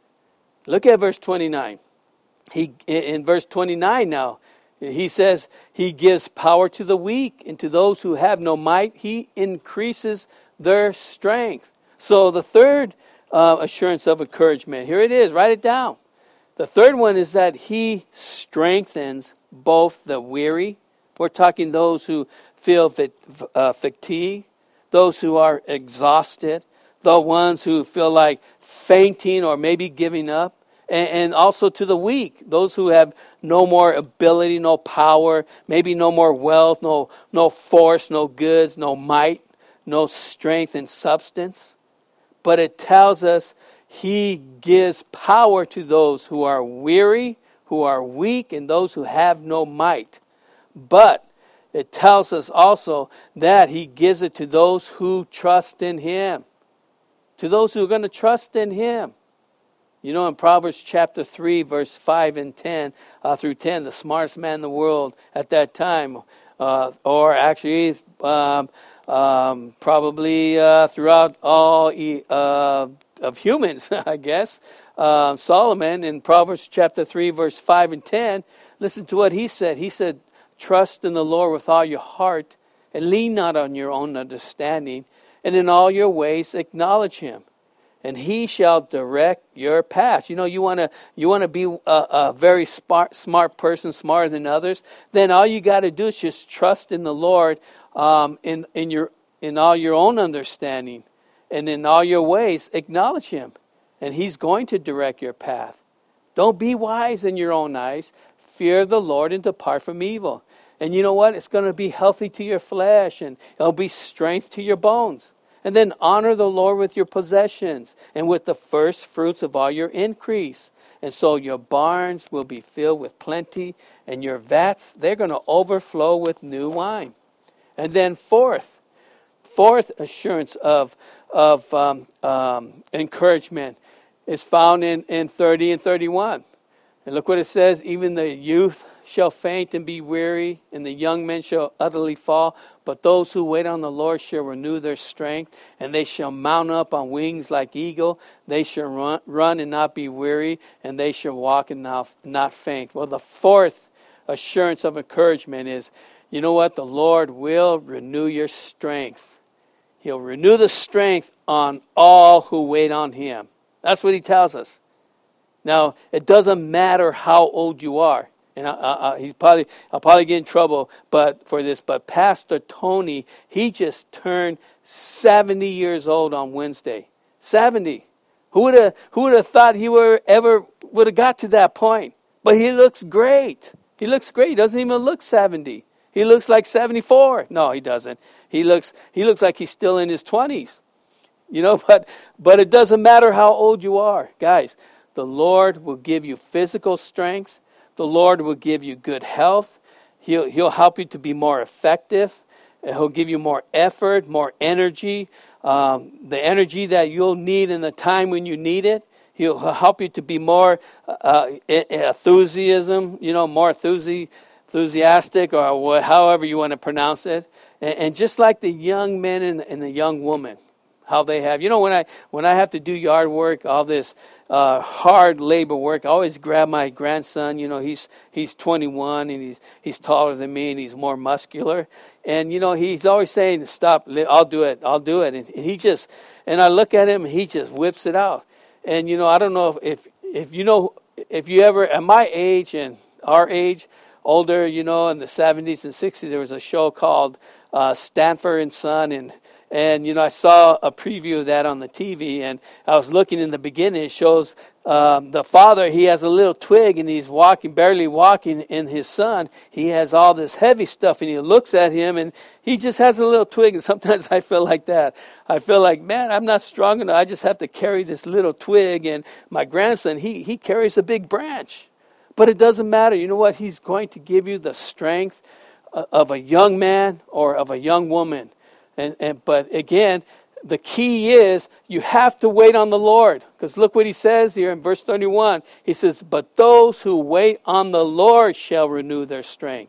Look at verse twenty-nine. He in verse twenty-nine now, he says, he gives power to the weak, and to those who have no might, he increases their strength. So the third uh, assurance of encouragement, here it is, write it down. The third one is that he strengthens both the weary. We're talking those who feel uh, fatigue, those who are exhausted, the ones who feel like fainting or maybe giving up. And also to the weak, those who have no more ability, no power, maybe no more wealth, no no force, no goods, no might, no strength and substance. But it tells us he gives power to those who are weary, who are weak, and those who have no might. But it tells us also that he gives it to those who trust in him, to those who are going to trust in him. You know, in Proverbs chapter three, verse five and ten uh, through ten, the smartest man in the world at that time, uh, or actually um, um, probably uh, throughout all uh, of humans, I guess, uh, Solomon in Proverbs chapter three, verse five and ten, listen to what he said. He said, trust in the Lord with all your heart and lean not on your own understanding, and in all your ways acknowledge him, and he shall direct your path. You know, you want to you want to be a, a very smart, smart person, smarter than others. Then all you got to do is just trust in the Lord um, in in your in all your own understanding, and in all your ways acknowledge him, and he's going to direct your path. Don't be wise in your own eyes. Fear the Lord and depart from evil. And you know what? It's going to be healthy to your flesh, and it'll be strength to your bones. And then honor the Lord with your possessions and with the first fruits of all your increase. And so your barns will be filled with plenty, and your vats, they're going to overflow with new wine. And then fourth, fourth assurance of, of um, um, encouragement is found in, in thirty and thirty-one. And look what it says, even the youth shall faint and be weary, and the young men shall utterly fall. But those who wait on the Lord shall renew their strength, and they shall mount up on wings like eagle. They shall run, run and not be weary, and they shall walk and not, not faint. Well, the fourth assurance of encouragement is, you know what? The Lord will renew your strength. He'll renew the strength on all who wait on him. That's what he tells us. Now, it doesn't matter how old you are. And I, I, he's probably, I'll probably get in trouble but for this. But Pastor Tony, he just turned seventy years old on Wednesday. seventy. Who would have who would have thought he were ever would have got to that point? But he looks great. He looks great. He doesn't even look seventy. He looks like seventy-four. No, he doesn't. He looks he looks like he's still in his twenties. You know, but but it doesn't matter how old you are, guys. The Lord will give you physical strength. The Lord will give you good health. He'll, he'll help you to be more effective. He'll give you more effort, more energy, um, the energy that you'll need in the time when you need it. He'll help you to be more uh, enthusiasm, you know, more enthusi- enthusiastic, or what, however you want to pronounce it. And, and just like the young men and, and the young woman, how they have, you know, when I when I have to do yard work, all this uh, hard labor work, I always grab my grandson. You know, he's he's twenty-one and he's he's taller than me and he's more muscular. And you know, he's always saying, "Stop! I'll do it. I'll do it." And he just, and I look at him, and he just whips it out. And you know, I don't know if if, if you know if you ever at my age and our age, older, you know, in the seventies and sixties, there was a show called uh, Stanford and Son, and. And, you know, I saw a preview of that on the T V, and I was looking in the beginning. It shows um, the father, he has a little twig, and he's walking, barely walking, and his son, he has all this heavy stuff, and he looks at him, and he just has a little twig, and sometimes I feel like that. I feel like, man, I'm not strong enough. I just have to carry this little twig, and my grandson, he, he carries a big branch. But it doesn't matter. You know what? He's going to give you the strength of a young man or of a young woman. And, and but again, the key is you have to wait on the Lord. Because look what he says here in verse thirty-one. He says, but those who wait on the Lord shall renew their strength.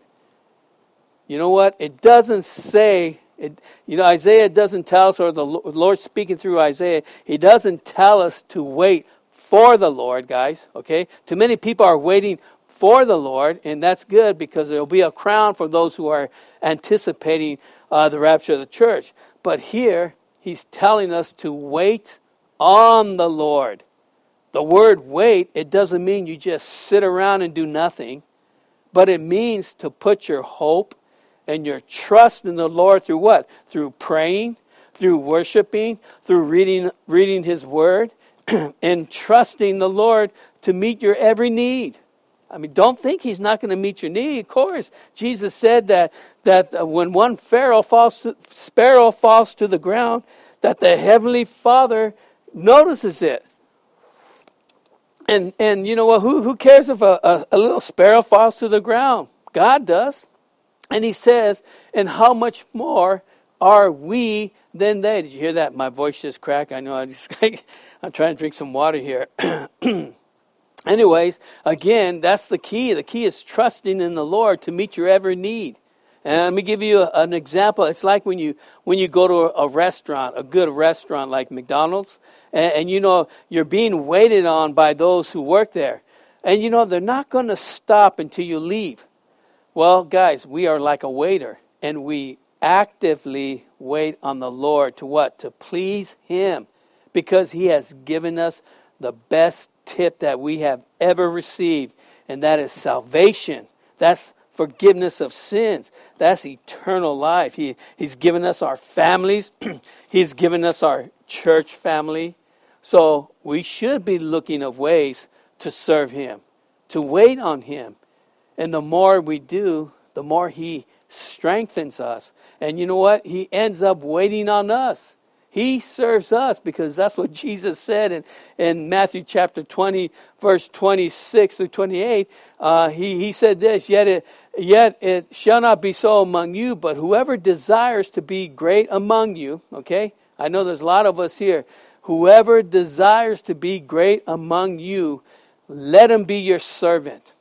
You know what? It doesn't say, it, you know, Isaiah doesn't tell us, or the Lord speaking through Isaiah, he doesn't tell us to wait for the Lord, guys. Okay? Too many people are waiting for the Lord, and that's good because there will be a crown for those who are anticipating Uh, the rapture of the church. But here, he's telling us to wait on the Lord. The word wait, it doesn't mean you just sit around and do nothing, but it means to put your hope and your trust in the Lord through what? Through praying, through worshiping, through reading, reading his word, and trusting the Lord to meet your every need. I mean, don't think he's not going to meet your need. Of course, Jesus said that that when one sparrow falls to, sparrow falls to the ground, that the Heavenly Father notices it. And and you know what? Who who cares if a, a, a little sparrow falls to the ground? God does. And he says, and how much more are we than they? Did you hear that? My voice just cracked. I know. I just I'm trying to drink some water here. Anyways, again, that's the key. The key is trusting in the Lord to meet your every need. And let me give you a, an example. It's like when you when you go to a, a restaurant, a good restaurant like McDonald's, and, and you know you're being waited on by those who work there. And you know they're not going to stop until you leave. Well, guys, we are like a waiter, and we actively wait on the Lord to what? To please him, because he has given us the best tip that we have ever received, and that is salvation. That's forgiveness of sins. That's eternal life. He, he's given us our families. He's given us our church family. So we should be looking at ways to serve him, to wait on him. And the more we do, the more he strengthens us. And you know what? He ends up waiting on us. He serves us, because that's what Jesus said in, in Matthew chapter twenty, verse twenty-six through twenty-eight. Uh, he, he said this, yet it, yet it shall not be so among you, but whoever desires to be great among you, okay? I know there's a lot of us here. Whoever desires to be great among you, let him be your servant.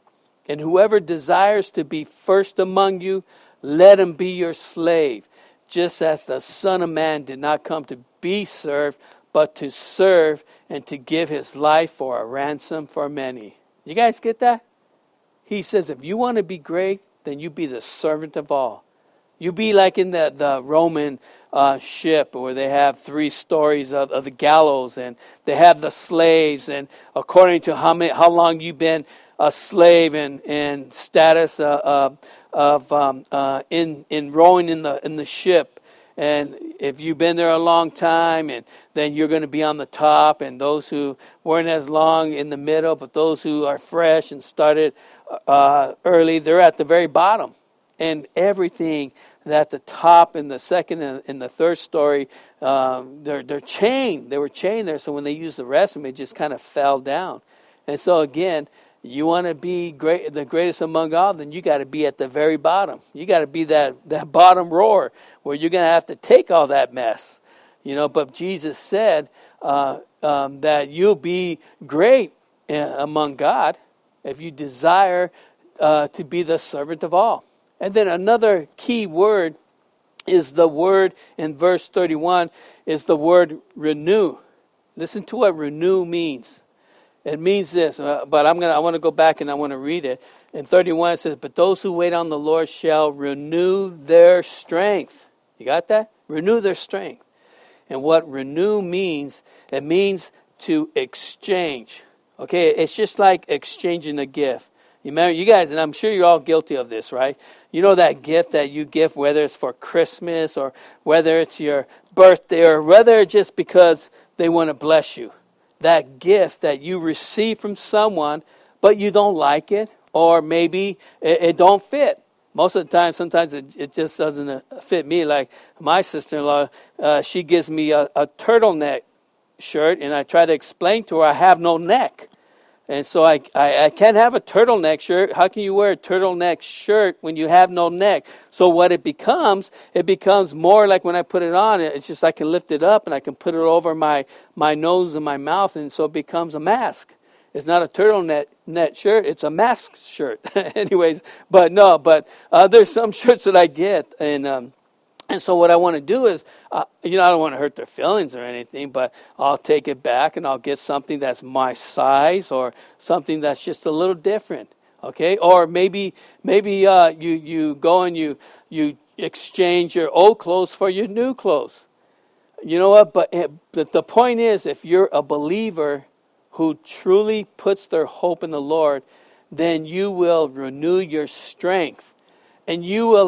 And whoever desires to be first among you, let him be your slave, just as the Son of Man did not come to be served, but to serve and to give his life for a ransom for many. You guys get that? He says, if you want to be great, then you be the servant of all. You be like in the, the Roman uh, ship where they have three stories of, of the gallows, and they have the slaves, and according to how many, how long you've been a slave and, and status uh, uh, of um, uh, in in rowing in the in the ship, and if you've been there a long time, and then you're going to be on the top, and those who weren't as long in the middle, but those who are fresh and started uh, early, they're at the very bottom. And everything at the top in the second and in the third story, um, they're they're chained. They were chained there, so when they used the restroom, it just kind of fell down. And so again, you want to be great, the greatest among all, then you got to be at the very bottom. You got to be that that bottom rower where you're going to have to take all that mess, you know. But Jesus said uh, um, that you'll be great uh, among God if you desire uh, to be the servant of all. And then another key word is the word in verse thirty-one is the word renew. Listen to what renew means. It means this, uh, but I'm gonna I want to go back and I want to read it. In thirty-one it says, "But those who wait on the Lord shall renew their strength." You got that? Renew their strength. And what renew means, it means to exchange. Okay, it's just like exchanging a gift. You remember, you guys, and I'm sure you're all guilty of this, right? You know that gift that you give, whether it's for Christmas or whether it's your birthday or whether it's just because they want to bless you. That gift that you receive from someone, but you don't like it, or maybe it, it don't fit. Most of the time, sometimes it, it just doesn't fit me. Like my sister-in-law, uh, she gives me a, a turtleneck shirt, and I try to explain to her I have no neck. And so I, I, I can't have a turtleneck shirt. How can you wear a turtleneck shirt when you have no neck? So what it becomes, it becomes more like when I put it on, it's just I can lift it up and I can put it over my, my nose and my mouth, and so it becomes a mask. It's not a turtleneck net shirt, it's a mask shirt. Anyways, but no, but uh, there's some shirts that I get, and um, And so what I want to do is, uh, you know, I don't want to hurt their feelings or anything, but I'll take it back and I'll get something that's my size or something that's just a little different, okay? Or maybe maybe uh, you you go and you you exchange your old clothes for your new clothes. You know what? But, but the point is, if you're a believer who truly puts their hope in the Lord, then you will renew your strength. And you will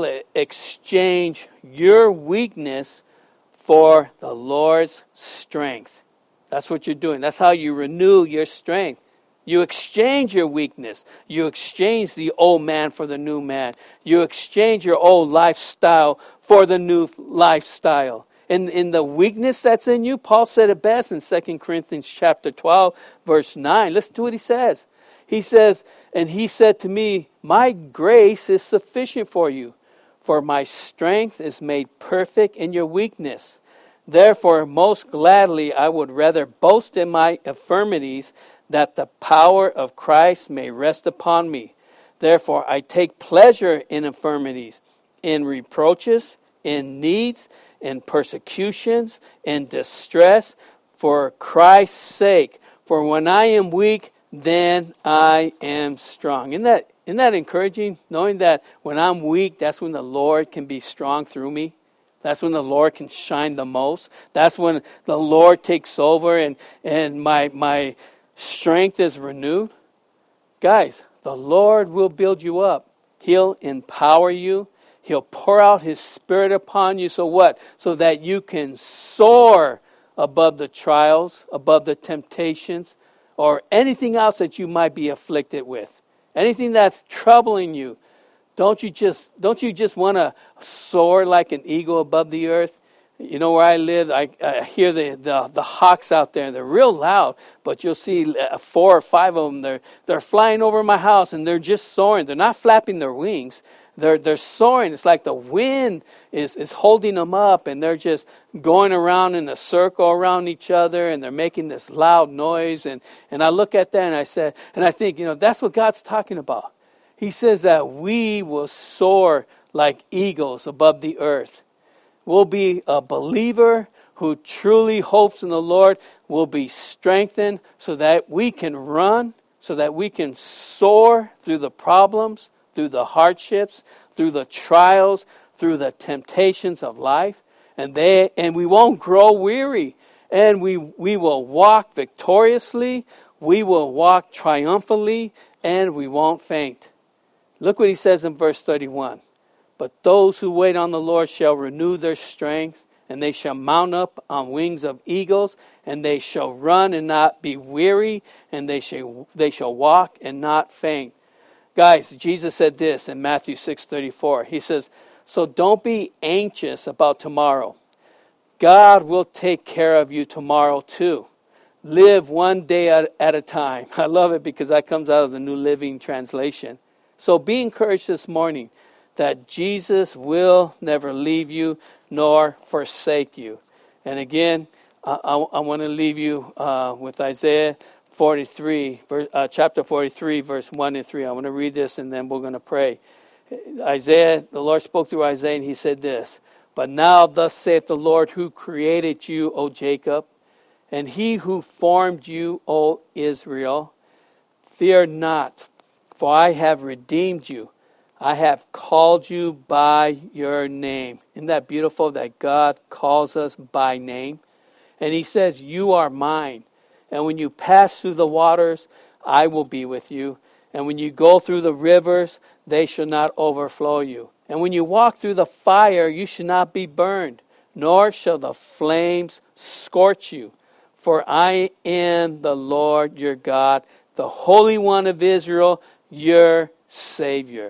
exchange your weakness for the Lord's strength. That's what you're doing. That's how you renew your strength. You exchange your weakness. You exchange the old man for the new man. You exchange your old lifestyle for the new lifestyle. In, in the weakness that's in you, Paul said it best in Second Corinthians chapter twelve, verse nine. Listen to what he says. He says, "And he said to me, my grace is sufficient for you, for my strength is made perfect in your weakness. Therefore, most gladly I would rather boast in my infirmities, that the power of Christ may rest upon me. Therefore, I take pleasure in infirmities, in reproaches, in needs, in persecutions, in distress, for Christ's sake. For when I am weak, then I am strong." Isn't that, isn't that encouraging? Knowing that when I'm weak, that's when the Lord can be strong through me. That's when the Lord can shine the most. That's when the Lord takes over and, and my, my strength is renewed. Guys, the Lord will build you up. He'll empower you. He'll pour out His Spirit upon you. So what? So that you can soar above the trials, above the temptations, or anything else that you might be afflicted with. Anything that's troubling you. Don't you just don't you just want to soar like an eagle above the earth? You know, where I live, I, I hear the, the, the hawks out there. They're real loud, but you'll see four or five of them. They're, they're flying over my house, and they're just soaring. They're not flapping their wings. They're they're soaring. It's like the wind is, is holding them up, and they're just going around in a circle around each other, and they're making this loud noise. And, and I look at that, and I said, and I think, you know, that's what God's talking about. He says that we will soar like eagles above the earth. We'll be a believer who truly hopes in the Lord, will be strengthened so that we can run, so that we can soar through the problems, through the hardships, through the trials, through the temptations of life. And they and we won't grow weary. And we, we will walk victoriously, we will walk triumphantly, and we won't faint. Look what he says in verse thirty-one. But those who wait on the Lord shall renew their strength, and they shall mount up on wings of eagles, and they shall run and not be weary, and they shall they shall walk and not faint. Guys, Jesus said this in Matthew six thirty-four. He says, so don't be anxious about tomorrow. God will take care of you tomorrow too. Live one day at, at a time. I love it because that comes out of the New Living Translation. So be encouraged this morning that Jesus will never leave you nor forsake you. And again, I, I, I want to leave you uh, with Isaiah forty-three, verse, uh, chapter forty-three, verse one and three. I want to read this and then we're going to pray. Isaiah, the Lord spoke through Isaiah and he said this, but now thus saith the Lord who created you, O Jacob, and he who formed you, O Israel, fear not, for I have redeemed you. I have called you by your name. Isn't that beautiful that God calls us by name? And he says, you are mine. And when you pass through the waters, I will be with you. And when you go through the rivers, they shall not overflow you. And when you walk through the fire, you shall not be burned, nor shall the flames scorch you. For I am the Lord your God, the Holy One of Israel, your Savior.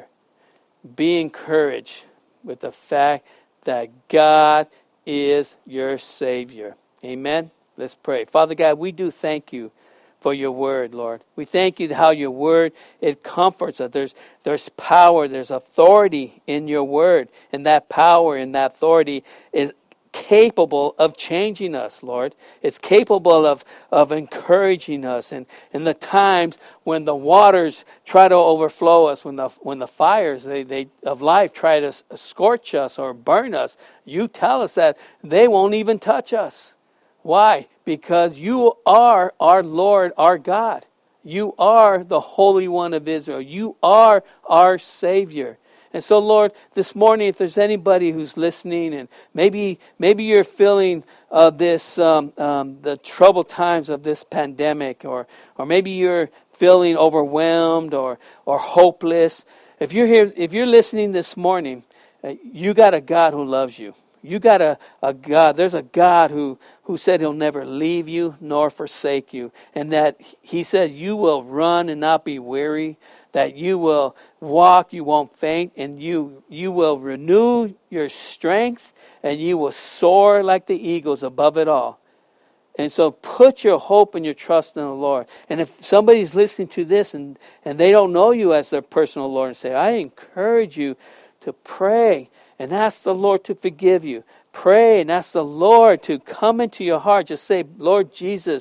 Be encouraged with the fact that God is your Savior. Amen. Let's pray. Father God, we do thank you for your word, Lord. We thank you how your word, it comforts us. There's, there's power, there's authority in your word. And that power and that authority is capable of changing us, Lord. It's capable of, of encouraging us. And in the times when the waters try to overflow us, when the when the fires they, they of life try to scorch us or burn us, you tell us that they won't even touch us. Why? Because you are our Lord, our God. You are the Holy One of Israel. You are our Savior. And so, Lord, this morning, if there's anybody who's listening, and maybe maybe you're feeling uh, this um, um, the troubled times of this pandemic, or or maybe you're feeling overwhelmed or or hopeless. If you're here, if you're listening this morning, uh, you got a God who loves you. You got a, a God. There's a God who who said He'll never leave you nor forsake you, and that He said you will run and not be weary. That you will walk, you won't faint, and you you will renew your strength, and you will soar like the eagles above it all. And so put your hope and your trust in the Lord. And if somebody's listening to this and, and they don't know you as their personal Lord and Savior, I encourage you to pray and ask the Lord to forgive you. Pray and ask the Lord to come into your heart. Just say, Lord Jesus,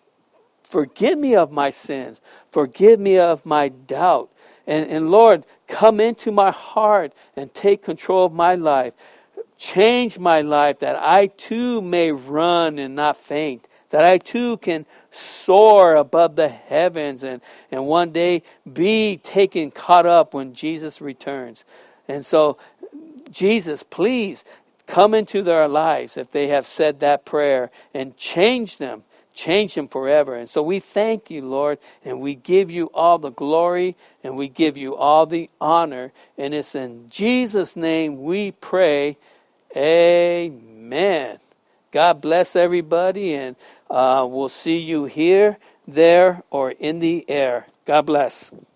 forgive me of my sins. Forgive me of my doubt. And, and Lord, come into my heart and take control of my life. Change my life that I too may run and not faint. That I too can soar above the heavens and, and one day be taken, caught up when Jesus returns. And so, Jesus, please come into their lives if they have said that prayer and change them. Change them forever. And so we thank you, Lord, and we give you all the glory and we give you all the honor. And it's in Jesus' name we pray. Amen. God bless everybody, and uh, we'll see you here, there, or in the air. God bless.